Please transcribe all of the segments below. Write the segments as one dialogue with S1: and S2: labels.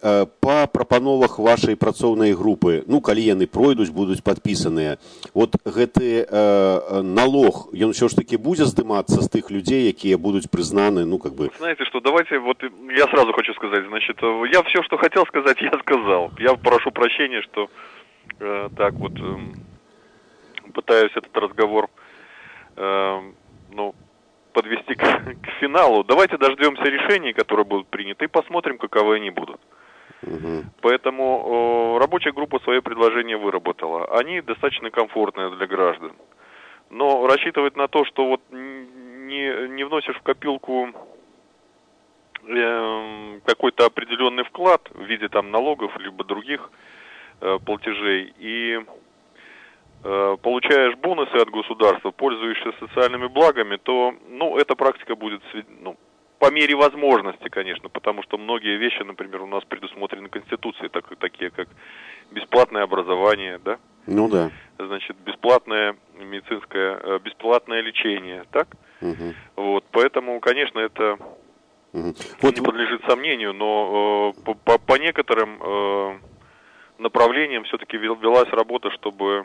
S1: па прапановах вашай працоўнай групы, ну калі яны пройдуць, будуць падпісаныя, вот гэты налог, ён все ж таки будзе здымацца з тых людей, якія будуць признаны, ну как бы.
S2: Знаете что, давайте, вот я сразу хочу сказать, значит, я все, что хотел сказать, я сказал. Я прошу прощения, что так вот пытаюсь этот разговор подвести к финалу. Давайте дождемся решений, которые будут приняты, и посмотрим, каковы они будут. Поэтому рабочая группа свое предложение выработала. Они достаточно комфортные для граждан. Но рассчитывать на то, что вот не вносишь в копилку какой-то определенный вклад в виде там налогов либо других платежей и получаешь бонусы от государства, пользуешься социальными благами, то, эта практика будет, по мере возможности, конечно, потому что многие вещи, например, у нас предусмотрены Конституцией, такие как бесплатное образование, да?
S1: Ну да.
S2: Значит, бесплатное медицинское, бесплатное лечение, так? Вот, поэтому, конечно, это не подлежит сомнению, но по некоторым направлениям все-таки велась работа, чтобы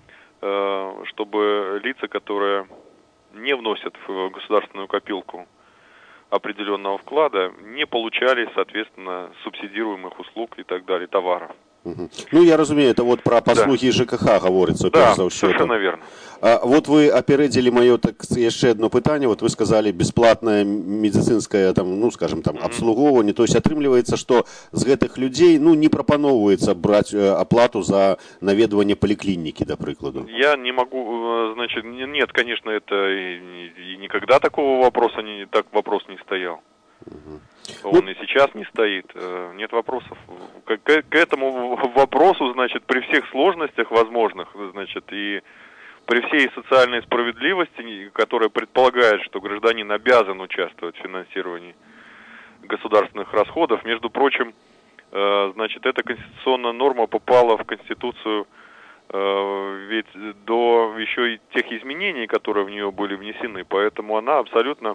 S2: лица, которые не вносят в государственную копилку определенного вклада, не получали, соответственно, субсидируемых услуг и так далее, товаров.
S1: Ну, я разумею, это вот про послуги ЖКХ говорится.
S2: Да, совершенно верно.
S1: Вот вы опередили мое еще одно питание. Вот вы сказали бесплатное медицинское, скажем, обслуговывание. То есть отрымливается, что с этих людей, не пропановывается брать оплату за наведывание поликлиники, до прикладу.
S2: Я не могу, значит, нет, конечно, это и никогда такого вопроса вопрос не стоял. Он и сейчас не стоит, нет вопросов. К этому вопросу, значит, при всех сложностях возможных, значит, и при всей социальной справедливости, которая предполагает, что гражданин обязан участвовать в финансировании государственных расходов, между прочим, значит, эта конституционная норма попала в Конституцию ведь до еще и тех изменений, которые в нее были внесены, поэтому она абсолютно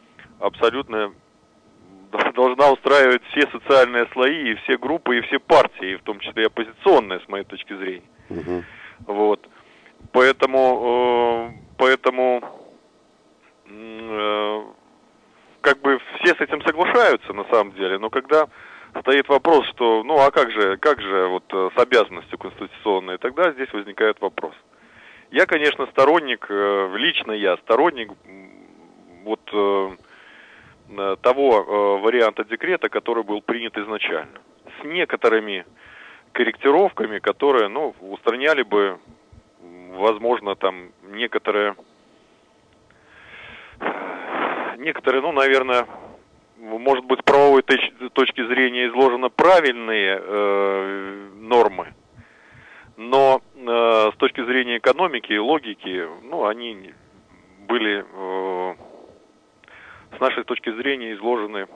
S2: должна устраивать все социальные слои, и все группы, и все партии, и в том числе и оппозиционные, с моей точки зрения. Вот. Поэтому как бы все с этим соглашаются на самом деле, но когда стоит вопрос, что, а как же вот с обязанностью конституционной, тогда здесь возникает вопрос. Я, конечно, лично я сторонник вот того варианта декрета, который был принят изначально, с некоторыми корректировками, которые, устраняли бы, возможно, там некоторые, наверное, может быть, с правовой точки зрения изложены правильные нормы, но с точки зрения экономики и логики, они были с нашей точки зрения изложены,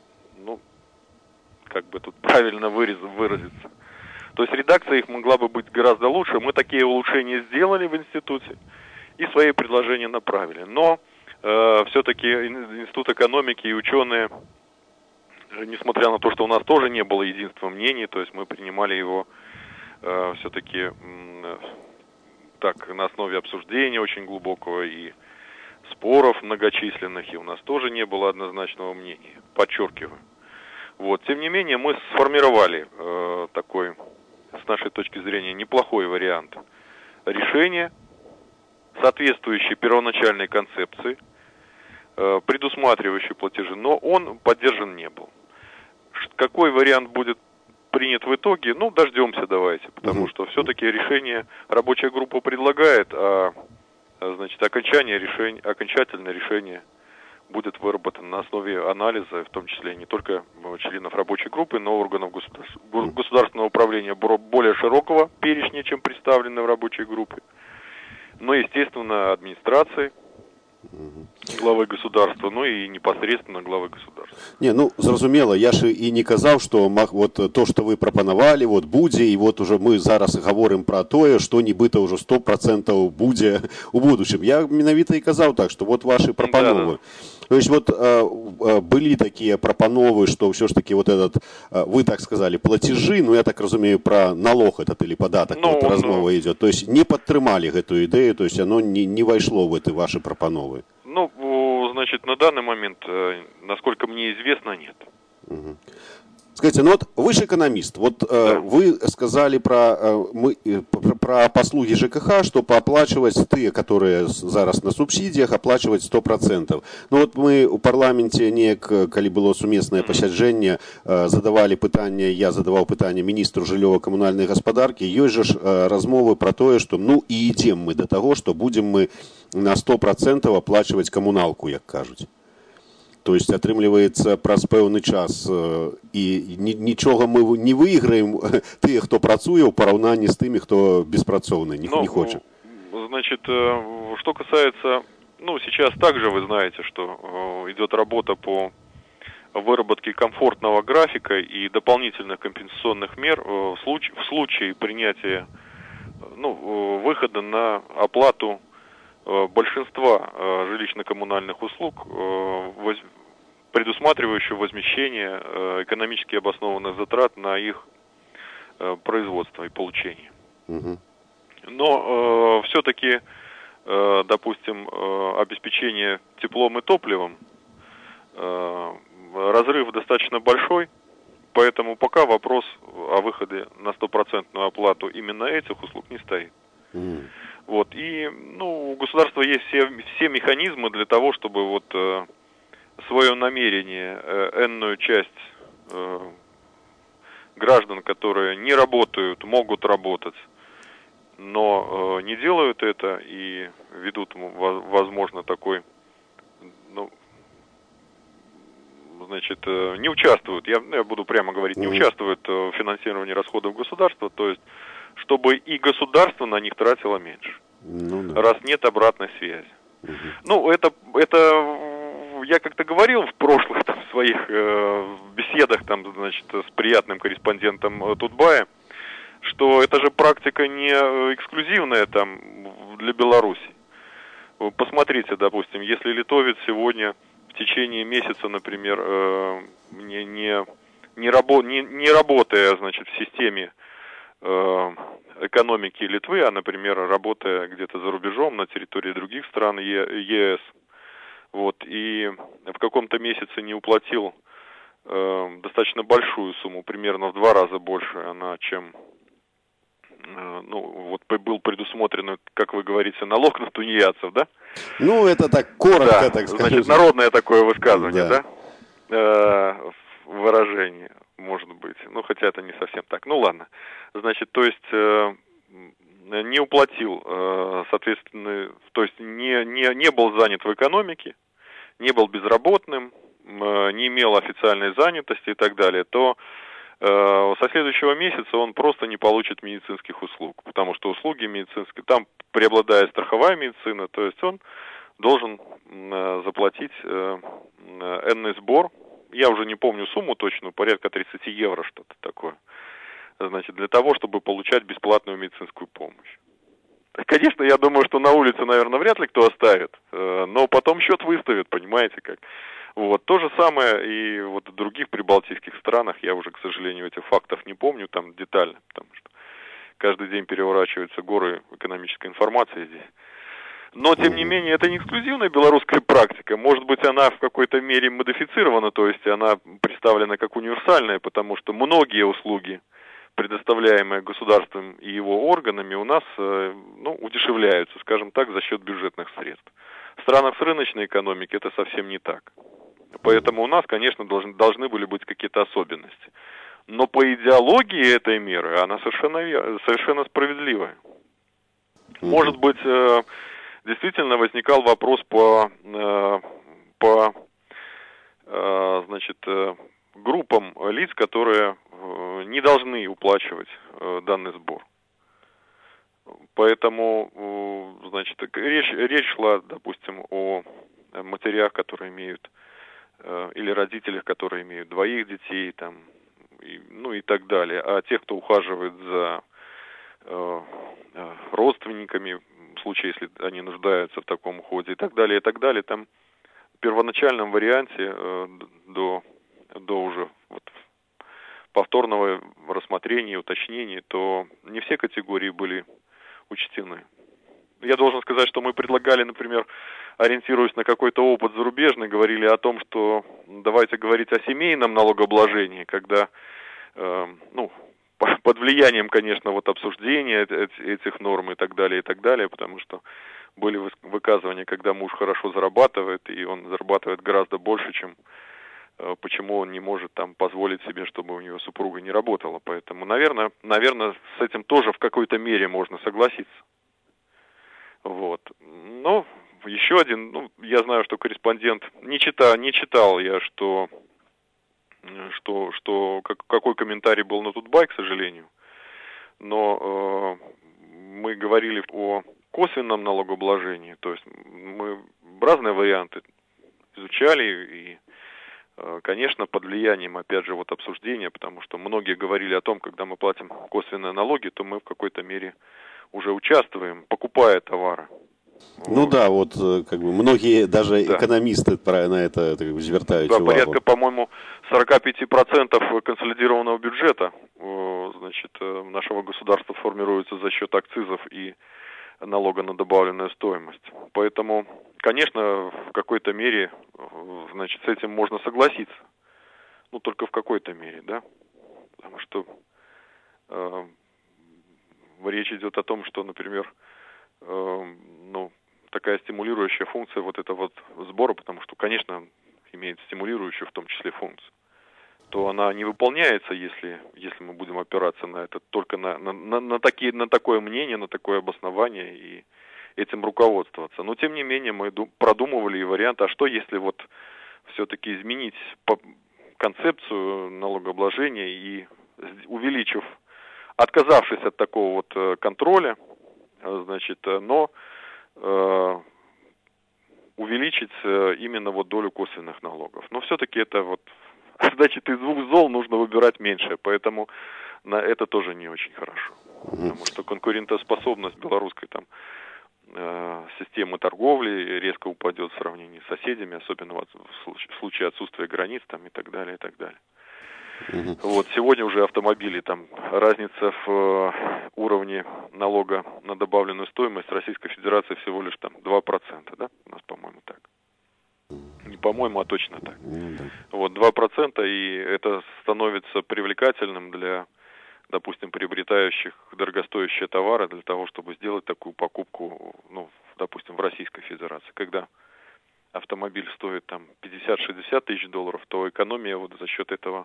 S2: как бы тут правильно выразиться. То есть редакция их могла бы быть гораздо лучше. Мы такие улучшения сделали в институте и свои предложения направили. Но все-таки Институт экономики и ученые, несмотря на то, что у нас тоже не было единства мнений, то есть мы принимали его все-таки так на основе обсуждения очень глубокого и споров многочисленных, и у нас тоже не было однозначного мнения, подчеркиваю. Вот, тем не менее, мы сформировали такой, с нашей точки зрения, неплохой вариант решения, соответствующий первоначальной концепции, предусматривающий платежи, но он поддержан не был. Какой вариант будет принят в итоге, дождемся давайте, потому что все-таки решение рабочая группа предлагает, значит, окончательное решение будет выработано на основе анализа, в том числе не только членов рабочей группы, но и органов государственного управления более широкого перечня, чем представлены в рабочей группе, но, естественно, администрации главы государства, ну и непосредственно главы государства.
S1: Не, ну, зразумела, я ж і не казаў, што вот то, што вы прапанавалі, вот будзе, і вот уже мы зараз гаворым пра тое, што нібыта ўжо 100% будзе у будучым. Я менавіта і казаў так, што вот ваши прапановы. Да. То есть вот были такие прапановы, что все ж таки вот этот, вы так сказали, платежи, ну я так разумею, про налог этот или податок, ну, вот размова идет. То есть не подтрымали эту идею, то есть оно не вошло в эти ваши прапановы.
S2: Ну, значит, на данный момент, насколько мне известно, нет.
S1: Угу. Скажите, ну вот вы же экономист, вот да. Вы сказали про послуги ЖКХ, что пооплачивать те, которые зараз на субсидиях, оплачивать 100%. Ну вот мы у парламенте коли было сумеснае пасяджэнне, задавали пытанне, я задавал пытанне министру жыллёва-камунальнай гаспадаркі, ёсць же размовы про тое, что ну и идем мы до того, что будем мы на 100% оплачивать коммуналку, як кажуть. То есть атрымліваецца праз пэўны час і нічога мы не выйграем тыя, хто працуе ў параўнанні з тымі, хто беспрацоўны, не хоча.
S2: Значит, что касается, ну, сейчас также вы знаете, что идет работа по выработке комфортного графика и дополнительных компенсационных мер в случае принятия, ну, выхода на оплату большинства жилищно-коммунальных услуг, предусматривающего возмещение экономически обоснованных затрат на их производство и получение. Угу. Но все-таки, допустим, обеспечение теплом и топливом, разрыв достаточно большой, поэтому пока вопрос о выходе на 100% оплату именно этих услуг не стоит. Угу. Вот, и, ну, у государства есть все механизмы для того, чтобы вот свое намерение, энную часть граждан, которые не работают, могут работать, но не делают это и ведут, возможно, такой, ну, значит, не участвуют, я буду прямо говорить, не участвуют в финансировании расходов государства, то есть чтобы и государство на них тратило меньше, ну, да. Раз нет обратной связи. Угу. Ну, это я как-то говорил в прошлых там, своих беседах там, значит, с приятным корреспондентом Тутбая, что это же практика не эксклюзивная там для Беларуси. Посмотрите, допустим, если литовец сегодня в течение месяца, например, не работая, значит, в системе экономики Литвы, а, например, работая где-то за рубежом на территории других стран ЕС, вот, и в каком-то месяце не уплатил достаточно большую сумму, примерно в 2 раза больше она, чем, ну, вот был предусмотрен, как вы говорите, налог на тунеядцев, да?
S1: Ну, это так коротко, да,
S2: так сказать. Значит, народное такое высказывание, да? Выражение, может быть. Ну, хотя это не совсем так. Ну, ладно. Значит, то есть не уплатил, соответственно, то есть не был занят в экономике, не был безработным, не имел официальной занятости и так далее, то со следующего месяца он просто не получит медицинских услуг, потому что услуги медицинские, там преобладает страховая медицина, то есть он должен заплатить энный сбор, я уже не помню сумму точную, порядка 30 евро, что-то такое, значит, для того, чтобы получать бесплатную медицинскую помощь. Конечно, я думаю, что на улице, наверное, вряд ли кто оставит, но потом счет выставит, понимаете как. Вот, то же самое и вот в других прибалтийских странах, я уже, к сожалению, этих фактов не помню там детально, потому что каждый день переворачиваются горы экономической информации здесь. Но, тем не менее, это не эксклюзивная белорусская практика. Может быть, она в какой-то мере модифицирована, то есть она представлена как универсальная, потому что многие услуги, предоставляемые государством и его органами, у нас, ну, удешевляются, скажем так, за счет бюджетных средств. В странах с рыночной экономикой это совсем не так. Поэтому у нас, конечно, должны были быть какие-то особенности. Но по идеологии этой меры она совершенно справедливая. Может быть, действительно возникал вопрос по значит, группам лиц, которые не должны уплачивать данный сбор. Поэтому, значит, речь шла, допустим, о матерях, которые имеют, или родителях, которые имеют двоих детей, там, и так далее. А тех, кто ухаживает за родственниками, в случае, если они нуждаются в таком уходе, и так далее, там в первоначальном варианте до уже вот повторного рассмотрения, уточнения, то не все категории были учтены. Я должен сказать, что мы предлагали, например, ориентируясь на какой-то опыт зарубежный, говорили о том, что давайте говорить о семейном налогообложении, когда, под влиянием, конечно, вот обсуждения этих норм и так далее, потому что были выказывания, когда муж хорошо зарабатывает, и он зарабатывает гораздо больше, чем почему он не может там позволить себе, чтобы у него супруга не работала. Поэтому, наверное, с этим тоже в какой-то мере можно согласиться. Вот. Но еще один, я знаю, что корреспондент не читал я, что какой комментарий был на Тутбай, к сожалению. Но мы говорили о косвенном налогообложении, то есть мы разные варианты изучали и, конечно, под влиянием, опять же, вот обсуждения, потому что многие говорили о том, когда мы платим косвенные налоги, то мы в какой-то мере уже участвуем, покупая товары.
S1: Ну да, вот как бы многие даже экономисты на это звертают увагу.
S2: Порядка, по-моему, 45% консолидированного бюджета, нашего государства формируется за счет акцизов и налога на добавленную стоимость. Поэтому, конечно, в какой-то мере, с этим можно согласиться. Только в какой-то мере, да? Потому что речь идет о том, что, например, такая стимулирующая функция вот этого сбора, потому что, конечно, имеет стимулирующую в том числе функцию, то она не выполняется, если мы будем опираться на это, только на такое мнение, на такое обоснование и этим руководствоваться. Но, тем не менее, мы продумывали и вариант, а что если вот все-таки изменить концепцию налогообложения и увеличив, отказавшись от такого вот контроля, но увеличить именно вот долю косвенных налогов. Но все-таки это вот, значит, из двух зол нужно выбирать меньшее, поэтому это тоже не очень хорошо. Потому что конкурентоспособность белорусской системы торговли резко упадет в сравнении с соседями, особенно в случае отсутствия границ и так далее, и так далее. Вот сегодня уже автомобили, разница в уровне налога на добавленную стоимость Российской Федерации всего лишь 2%, да? У нас, по-моему, так. Не по-моему, а точно так. Вот 2%, и это становится привлекательным для, допустим, приобретающих дорогостоящие товары для того, чтобы сделать такую покупку, допустим, в Российской Федерации. Когда автомобиль стоит 50-60 тысяч долларов, то экономия вот за счет этого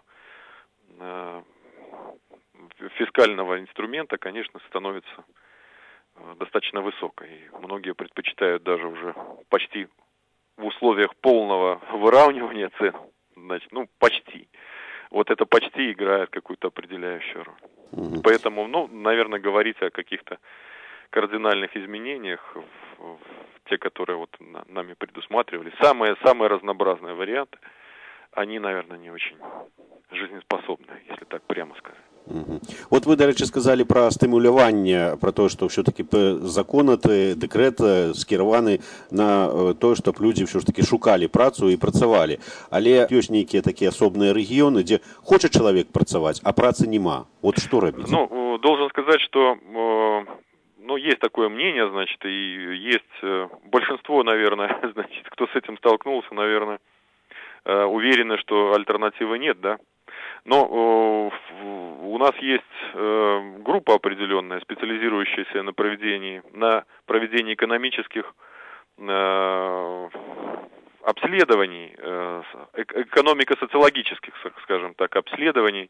S2: фискального инструмента, конечно, становится достаточно высокой. И многие предпочитают даже уже почти в условиях полного выравнивания цен, почти. Вот это почти играет какую-то определяющую роль. Поэтому, наверное, говорить о каких-то кардинальных изменениях, те, которые вот нами предусматривали, самые разнообразные варианты, они, наверное, не очень жизнеспособны, если так прямо сказать.
S1: От ви, до речі, сказали про стимулювання, про те, що все-таки закон, декрет скерований на те, щоб люди все-таки шукали працю і працювали. Але є некие такі особні регіони, де хоче чоловік працювати, а праці нема. От що робити?
S2: Должен сказать, что есть такое мнение, и есть большинство, наверное, кто с этим столкнулся, наверное, уверены, что альтернативы нет, да. Но у нас есть группа определенная, специализирующаяся на проведении экономических обследований, экономико-социологических, скажем так, обследований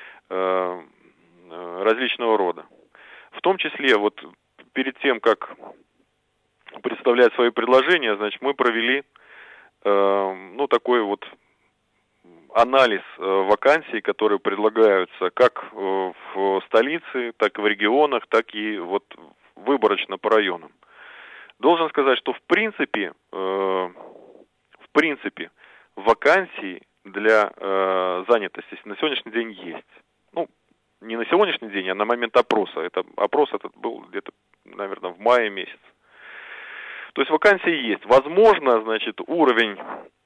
S2: различного рода. В том числе, вот перед тем, как представлять свои предложения, мы провели такой вот анализ вакансий, которые предлагаются как в столице, так и в регионах, так и вот выборочно по районам. Должен сказать, что в принципе принципе, вакансии для занятости на сегодняшний день есть. Ну, не на сегодняшний день, а на момент опроса. Опрос этот был где-то, наверное, в мае месяце. То есть вакансии есть. Возможно, значит, уровень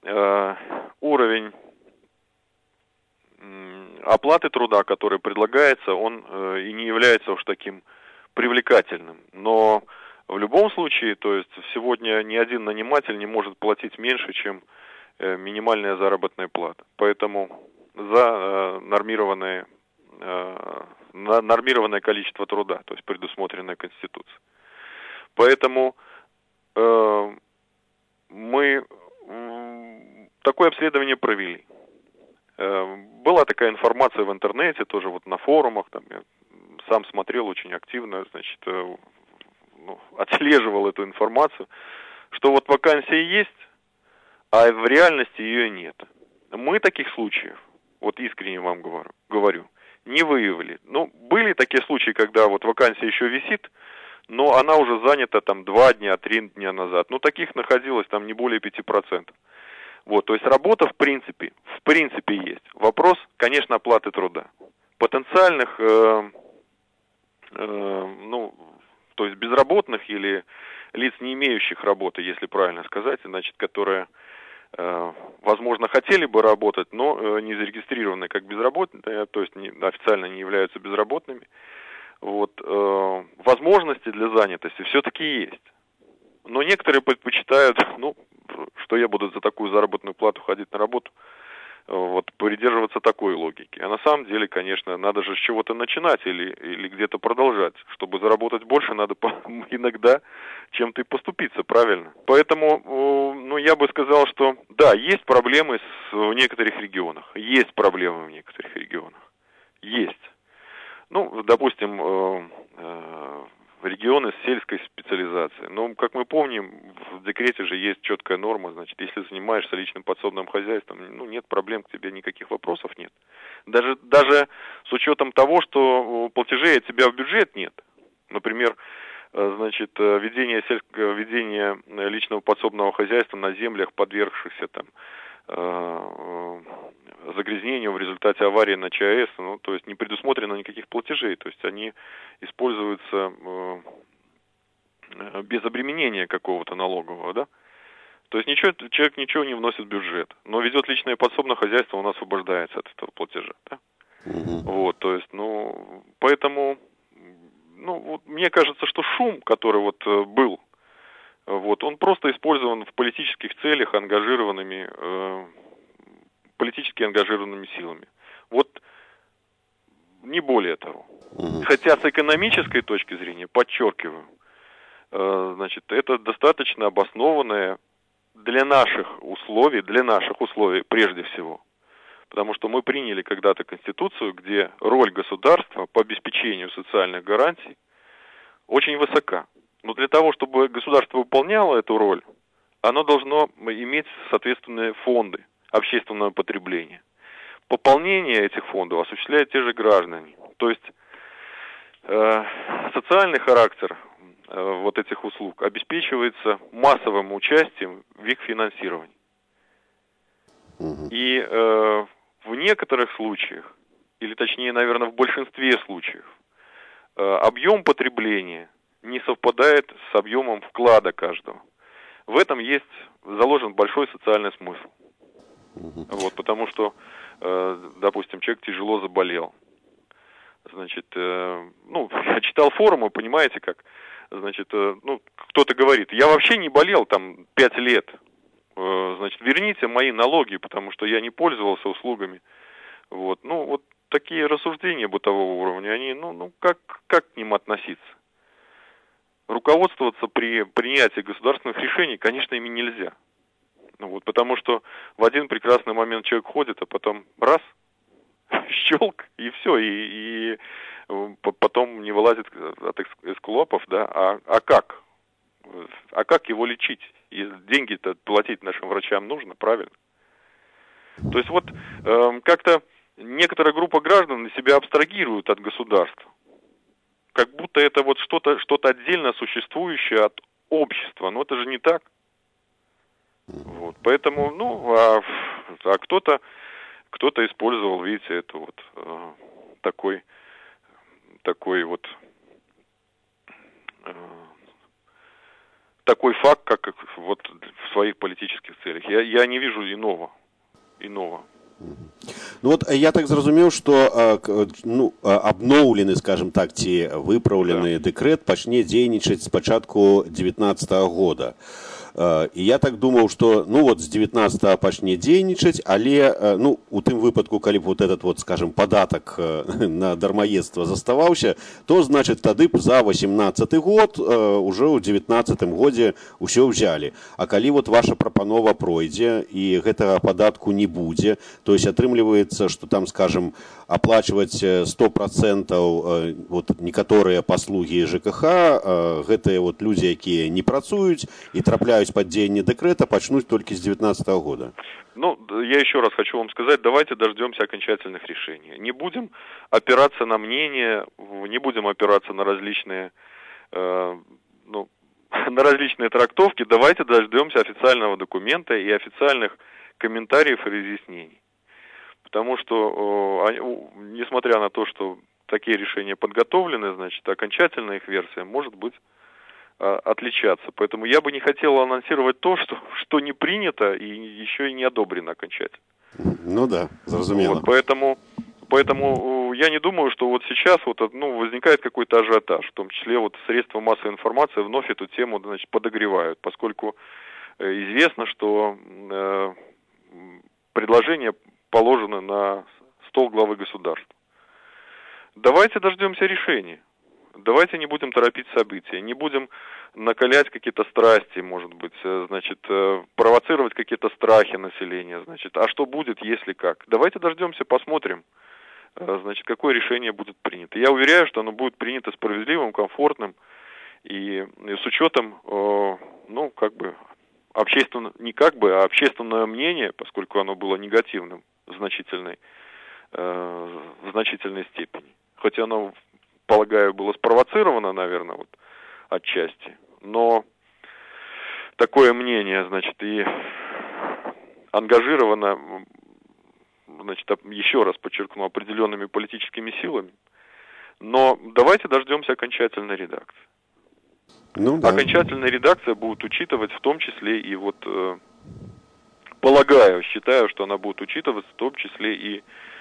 S2: оплаты труда, который предлагается, он и не является уж таким привлекательным. Но в любом случае, то есть сегодня ни один наниматель не может платить меньше, чем минимальная заработная плата. Поэтому за нормированное количество труда, то есть предусмотренное Конституцией. Поэтому мы такое обследование провели. Была такая информация в интернете, тоже вот на форумах, там я сам смотрел очень активно, значит, отслеживал эту информацию, что вот вакансия есть, а в реальности ее нет. Мы таких случаев, вот искренне вам говорю, не выявили. Ну, были такие случаи, когда вот вакансия еще висит, но она уже занята там 2 дня, 3 дня назад. Ну, таких находилось там не более 5%. Вот, то есть работа в принципе есть. Вопрос, конечно, оплаты труда. Потенциальных, то есть безработных или лиц, не имеющих работы, если правильно сказать, значит, которые, возможно, хотели бы работать, но не зарегистрированы как безработные, то есть официально не являются безработными. Вот, возможности для занятости все-таки есть. Но некоторые предпочитают, что я буду за такую заработную плату ходить на работу, вот, придерживаться такой логики. А на самом деле, конечно, надо же с чего-то начинать или где-то продолжать. Чтобы заработать больше, надо иногда чем-то и поступиться, правильно? Поэтому, я бы сказал, что да, есть проблемы в некоторых регионах. Есть проблемы в некоторых регионах. Есть. Допустим, регионы с сельской специализацией. Но, как мы помним, в декрете же есть четкая норма, значит, если занимаешься личным подсобным хозяйством, нет проблем, к тебе никаких вопросов нет. Даже с учетом того, что платежей от тебя в бюджет нет. Например, значит, ведение личного подсобного хозяйства на землях, подвергшихся там загрязнению в результате аварии на ЧАЭС, то есть не предусмотрено никаких платежей, то есть они используются без обременения какого-то налогового, да? То есть человек ничего не вносит в бюджет, но ведет личное подсобное хозяйство, он освобождается от этого платежа, да? Вот, то есть, поэтому, мне кажется, что шум, который вот был, вот, он просто использован в политических целях политически ангажированными силами. Вот не более того. Хотя с экономической точки зрения, подчеркиваю, значит, это достаточно обоснованное для наших условий прежде всего. Потому что мы приняли когда-то Конституцию, где роль государства по обеспечению социальных гарантий очень высока. Но для того, чтобы государство выполняло эту роль, оно должно иметь соответственные фонды общественного потребления. Пополнение этих фондов осуществляют те же граждане. То есть социальный характер вот этих услуг обеспечивается массовым участием в их финансировании. И в некоторых случаях, или точнее, наверное, в большинстве случаев, объем потребления не совпадает с объемом вклада каждого. В этом есть заложен большой социальный смысл. Вот, потому что, допустим, человек тяжело заболел. Значит, я читал форумы, понимаете, как, значит, кто-то говорит, я вообще не болел там 5 лет. Значит, верните мои налоги, потому что я не пользовался услугами. Вот, вот такие рассуждения бытового уровня, они, как к ним относиться? Руководствоваться при принятии государственных решений, конечно, ими нельзя. Потому что в один прекрасный момент человек ходит, а потом раз, щелк, и все, и потом не вылазит от эскулапов, да, а как? А как его лечить? И деньги-то платить нашим врачам нужно, правильно? То есть вот как-то некоторая группа граждан на себя абстрагируют от государства. Как будто это вот что-то отдельно существующее от общества. Но это же не так. Вот, поэтому, а кто-то использовал, видите, это вот такой вот такой факт, как вот в своих политических целях. Я не вижу иного.
S1: Ну вот я так зразумеў, што абноўлены, скажем так, ці выпраўлены дэкрэт пачне дзейнічаць з пачатку 2019 года. І я так думаў, што з 19 пачне дзейнічаць, але у тым выпадку, калі б вот этот вот, скажем, падатак на дармаедства заставаўся, то значыць тады б за 18 год уже ў 19 годзе ўсё ўзялі. А калі вот ваша прапанова пройдзе і гэтага падатку не будзе, то есть атрымліваецца, што там, скажем, аплачваць 100% вот некаторыя паслугі ЖКХ, гэтыя вот людзі, якія не працуюць і трапляюць под дзеянне дэкрэта, пачнуць толькі з 19 года.
S2: Я еще раз хочу вам сказать, давайте дождемся окончательных решений. Не будем опираться на мнения, не будем опираться на различные, на различные трактовки. Давайте дождемся официального документа и официальных комментариев и разъяснений. Потому что, несмотря на то, что такие решения подготовлены, значит, окончательная их версия может быть отличаться. Поэтому я бы не хотел анонсировать то, что не принято и еще и не одобрено окончательно.
S1: Ну да, зрозумело.
S2: Вот, поэтому я не думаю, что вот сейчас возникает какой-то ажиотаж, в том числе вот средства массовой информации вновь эту тему, значит, подогревают, поскольку известно, что предложение положено на стол главы государства. Давайте дождемся решения. Давайте не будем торопить события, не будем накалять какие-то страсти, может быть, значит, провоцировать какие-то страхи населения, значит, а что будет, если как. Давайте дождемся, посмотрим, значит, какое решение будет принято. Я уверяю, что оно будет принято справедливым, комфортным и с учетом, общественное мнение, поскольку оно было негативным в значительной степени. Хотя оно, полагаю, было спровоцировано, наверное, вот отчасти. Но такое мнение, значит, и ангажировано, значит, еще раз подчеркну, определенными политическими силами. Но давайте дождемся окончательной редакции. Да. Окончательная редакция будет учитывать в том числе и считаю, что она будет учитывать в том числе и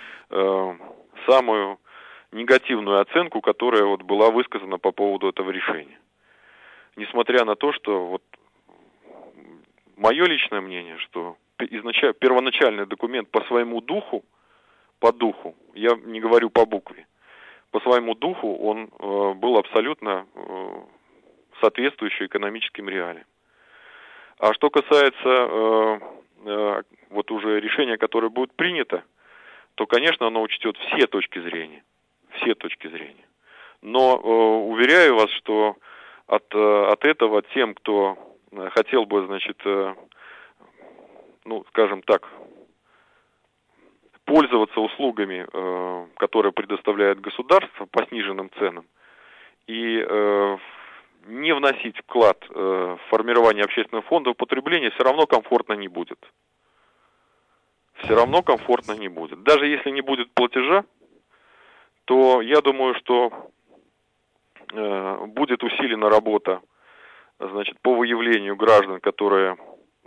S2: самую негативную оценку, которая была высказана по поводу этого решения. Несмотря на то, что мое личное мнение, что первоначальный документ по своему духу, я не говорю по букве, по своему духу он был абсолютно соответствующий экономическим реалиям. А что касается уже решения, которое будет принято, то, конечно, оно учтет все точки зрения. Но уверяю вас, что от этого тем, кто хотел бы, значит, скажем так, пользоваться услугами, которые предоставляет государство по сниженным ценам, и не вносить вклад в формирование общественного фонда потребления, все равно комфортно не будет. Даже если не будет платежа, то я думаю, что будет усилена работа, значит, по выявлению граждан, которые,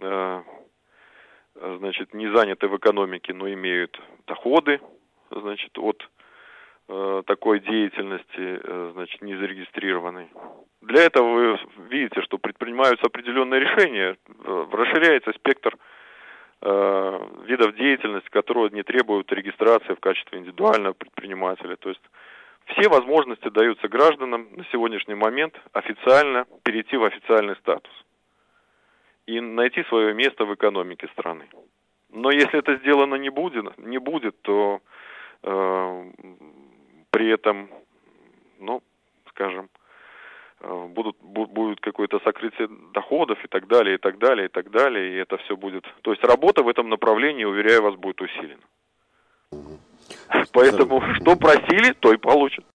S2: значит, не заняты в экономике, но имеют доходы, значит, от такой деятельности, значит, не зарегистрированной. Для этого вы видите, что предпринимаются определенные решения, расширяется спектр видов деятельности, которые не требуют регистрации в качестве индивидуального предпринимателя. То есть все возможности даются гражданам на сегодняшний момент официально перейти в официальный статус и найти свое место в экономике страны. Но если это сделано не будет, то при этом, скажем, будет какое-то сокрытие доходов и так далее, и это все будет... То есть работа в этом направлении, уверяю вас, будет усилена. Поэтому что просили, то и получат.